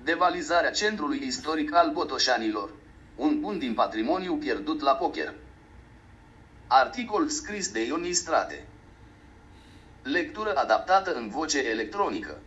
Devalizarea centrului istoric al botoșanilor. Un bun din patrimoniu pierdut la poker. Articol scris de Ion Istrate. Lectură adaptată în voce electronică.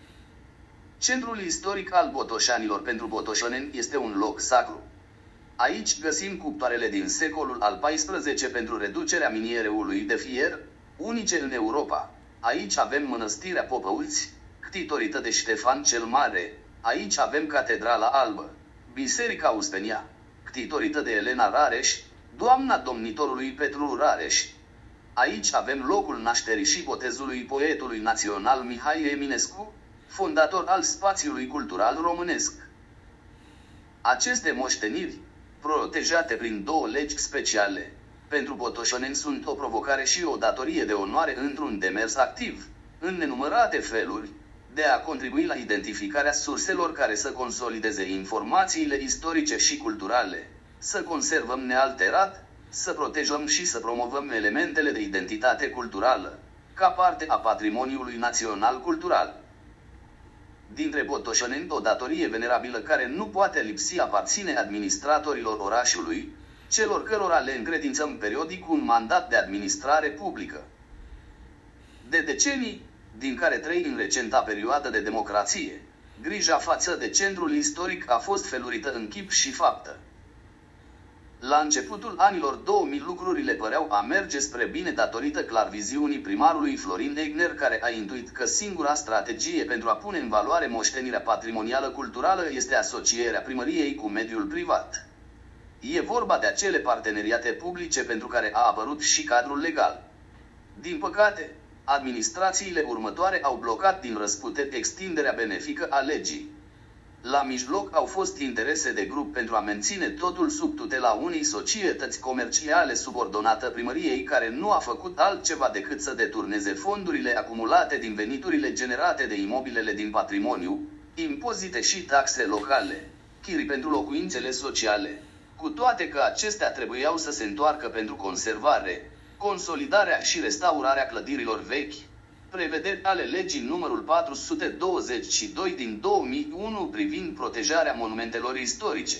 Centrul istoric al botoșanilor pentru botoșaneni este un loc sacru. Aici găsim cuptoarele din secolul al XIV pentru reducerea miniereului de fier, unice în Europa. Aici avem mănăstirea Popăuți, ctitorită de Ștefan cel Mare. Aici avem Catedrala Albă, Biserica Uspenia, ctitorită de Elena Rareș, doamna domnitorului Petru Rareș. Aici avem locul nașterii și botezului poetului național Mihai Eminescu, fondator al spațiului cultural românesc. Aceste moșteniri, protejate prin două legi speciale, pentru botoșaneni sunt o provocare și o datorie de onoare într-un demers activ, în nenumărate feluri, de a contribui la identificarea surselor care să consolideze informațiile istorice și culturale, să conservăm nealterat, să protejăm și să promovăm elementele de identitate culturală, ca parte a patrimoniului național cultural. Dintre botoșaneni, o datorie venerabilă care nu poate lipsi aparține administratorilor orașului, celor cărora le încredințăm periodic un mandat de administrare publică. De decenii, din care 3 în recenta perioadă de democrație, grija față de centrul istoric a fost felurită în chip și faptă. La începutul anilor 2000 lucrurile păreau a merge spre bine datorită clarviziunii primarului Florin Egner, care a intuit că singura strategie pentru a pune în valoare moștenirea patrimonială culturală este asocierea primăriei cu mediul privat. E vorba de acele parteneriate publice pentru care a apărut și cadrul legal. Din păcate, administrațiile următoare au blocat din răsputeri extinderea benefică a legii. La mijloc au fost interese de grup pentru a menține totul sub tutela unei societăți comerciale subordonată primăriei, care nu a făcut altceva decât să deturneze fondurile acumulate din veniturile generate de imobilele din patrimoniu, impozite și taxe locale, chirii pentru locuințele sociale, cu toate că acestea trebuiau să se întoarcă pentru conservare, consolidarea și restaurarea clădirilor vechi, prevederi ale legii numărul 422 din 2001 privind protejarea monumentelor istorice.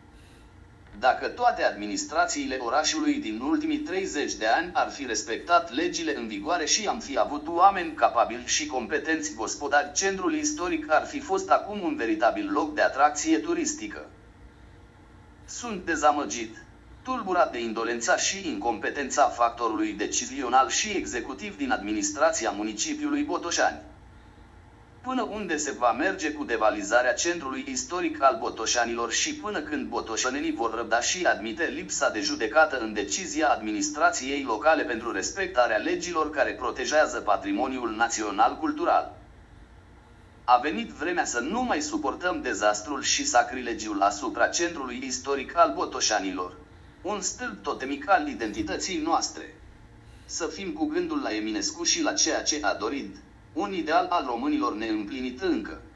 Dacă toate administrațiile orașului din ultimii 30 de ani ar fi respectat legile în vigoare și am fi avut oameni capabili și competenți gospodari, centrul istoric ar fi fost acum un veritabil loc de atracție turistică. Sunt dezamăgit, tulburat de indolența și incompetența factorului decizional și executiv din administrația municipiului Botoșani. Până unde se va merge cu devalizarea centrului istoric al botoșanilor și până când botoșanenii vor răbda și admite lipsa de judecată în decizia administrației locale pentru respectarea legilor care protejează patrimoniul național cultural? A venit vremea să nu mai suportăm dezastrul și sacrilegiul asupra centrului istoric al botoșanilor, un stâlp totemic al identității noastre. Să fim cu gândul la Eminescu și la ceea ce a dorit, un ideal al românilor neîmplinit încă.